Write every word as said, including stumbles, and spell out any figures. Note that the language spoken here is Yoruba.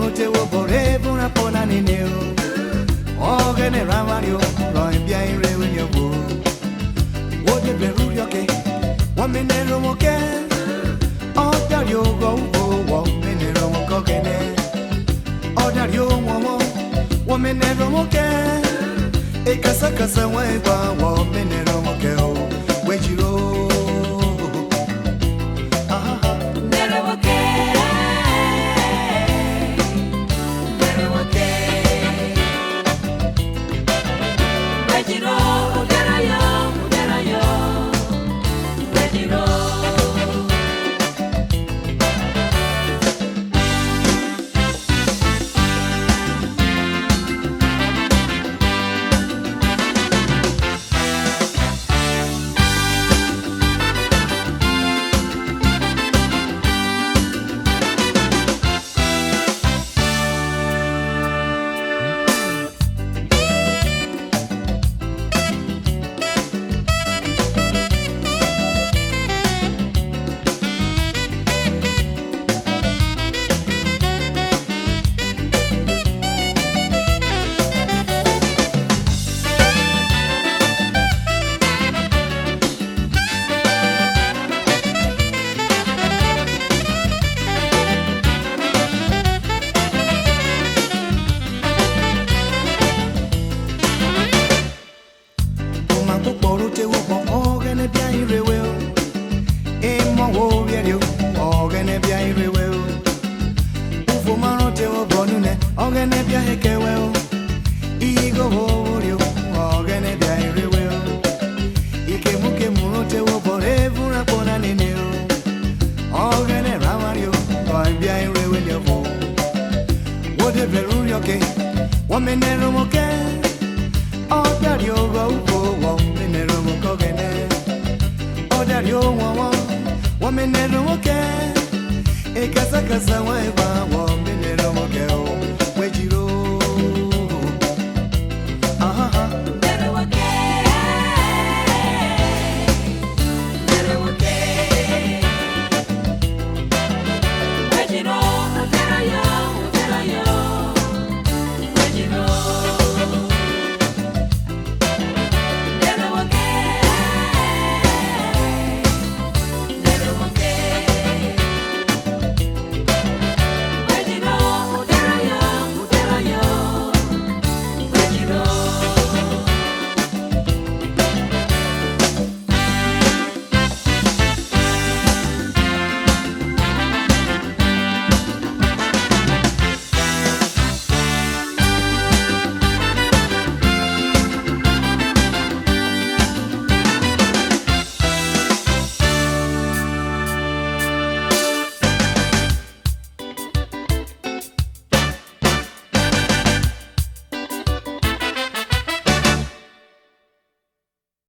murote wo bore buna pona ni ne o gene ramario lo impia ire wenyo bo wo de beru yoke wa menero mo ke o dario go wo wo menero mo ko gene o dario mo mo wa menero mo ke e kasa kasa wa wa wo menero mo ke o we jiro Ogene bia hekewe o igo horio ogene bia irewe o ike muke murote wo bore vura pona nene o ogene ramario o bia irewe le vo wo de beru yoke wo menero moke o dario go wo wo menero moko gene o dario wo wo wo menero moke e kasa kasa wa wa wo menero moke